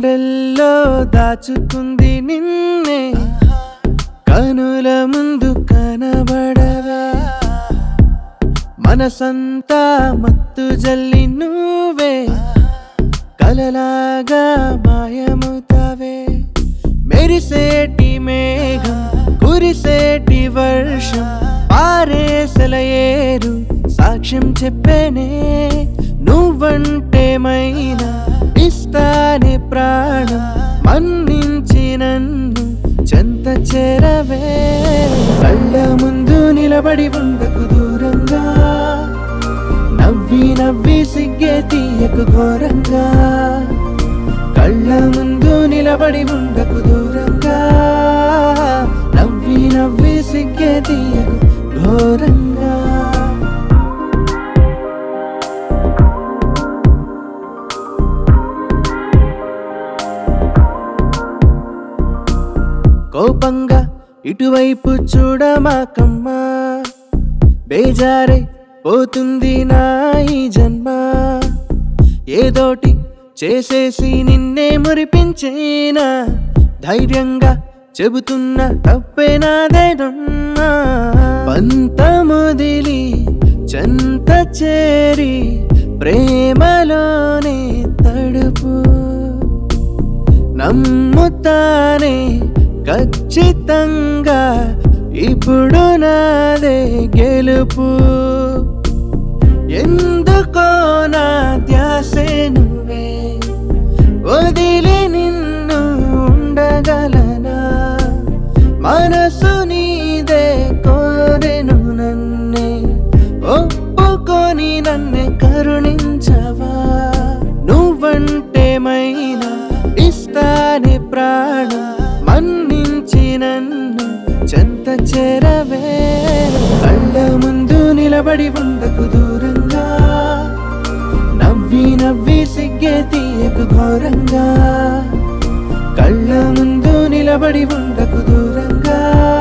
గుండెల్లో దాచుకుంది నిన్నే కనుల ముందు కనబడవే మనసంతా మత్తు జల్లి నువ్వే కలలాగా మాయమవుతావే మెరిసేటి మేఘం కురిసేటి వర్షం పారేసల ఏరు సాక్ష్యం చెప్పేనే నువ్వంటే మైనా ఇస్తానే ప్రాణం మన్నించి నన్ను చెంత చేరవే కళ్ళ ముందు నిలబడి ఉండకు దూరంగా నవ్వి నవ్వి సిగ్గే తీయకు ఘోరంగా కళ్ళ ముందు నిలబడి ఉండకు దూరంగా నవ్వి నవ్వి సిగ్గే తీయకు ఘోరంగా కోపంగా ఇటువైపు చూడమాకమ్మా బేజారై పోతుంది నా ఈ జన్మ ఏదోటి చేసేసి నిన్నే మురిపించేనా ధైర్యంగా చెబుతున్న తప్పే నాదేనమ్మా పంతమొదిలి చెంత చేరి ప్రేమలోనే తడుపు నమ్ముతానే ఖచ్చితంగా ఇప్పుడు నాదే గెలుపు ఎందుకో నా ధ్యాసే నువ్వే వదిలి నిన్ను ఉండగలనా మనసు నీదే కోరెను నన్నే ఒప్పుకొని నన్నే కరుణించవా నువ్వంటే మైనా ఇస్తానే ప్రాణం మన్నించి నన్ను చెంత చేరవే కళ్ళ ముందు నిలబడి ఉండకు దూరంగా నవ్వి నవ్వి సిగ్గే తీయకు ఘోరంగా కళ్ళ ముందు నిలబడి ఉండకు దూరంగా